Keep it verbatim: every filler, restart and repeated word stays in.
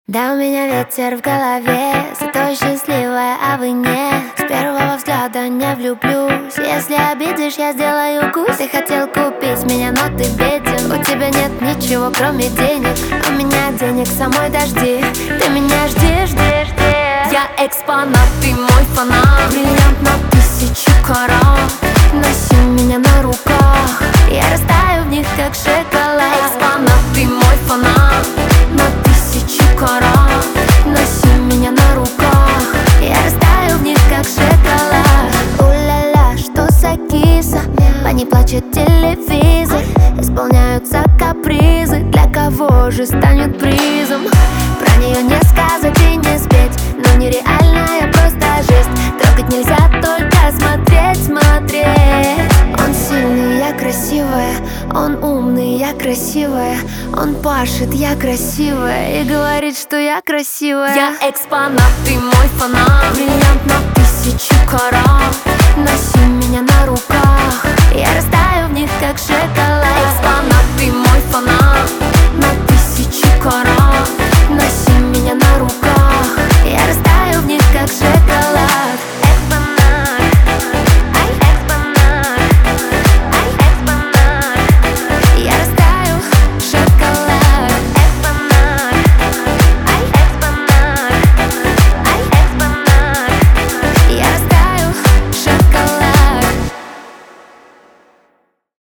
Да, у меня ветер в голове, зато счастливая, а вы нет. С первого взгляда не влюблюсь. Если обидишь, я сделаю кусь. Ты хотел купить меня, но ты беден. У тебя нет ничего, кроме денег. У меня денег самой дожди. Ты меня жди, жди, жди. Я экспонат, ты мой фанат. Бриллиант на тысячу карат. Носи меня на руках, я растаю в них, как шоколад. Экспонат, ты мой фанат. На тысячу карат. Носи меня на руках, я растаю в них, как шоколад. У-ля-ля, что за киса? По ней плачет телевизор. Исполняются капризы. Для кого же станет призом? Про нее не сказать и не спеть, но нереальная просто жесть. Трогать нельзя, только смотреть, смотреть. Он сильный, я красивая. Он умный, я красивая. Он пашет, я красивая. И говорит, что я красивая. Я экспонат, ты мой фанат. Бриллиант на тысячу карат. Носи меня на руках, я растаю в них, как шоколад.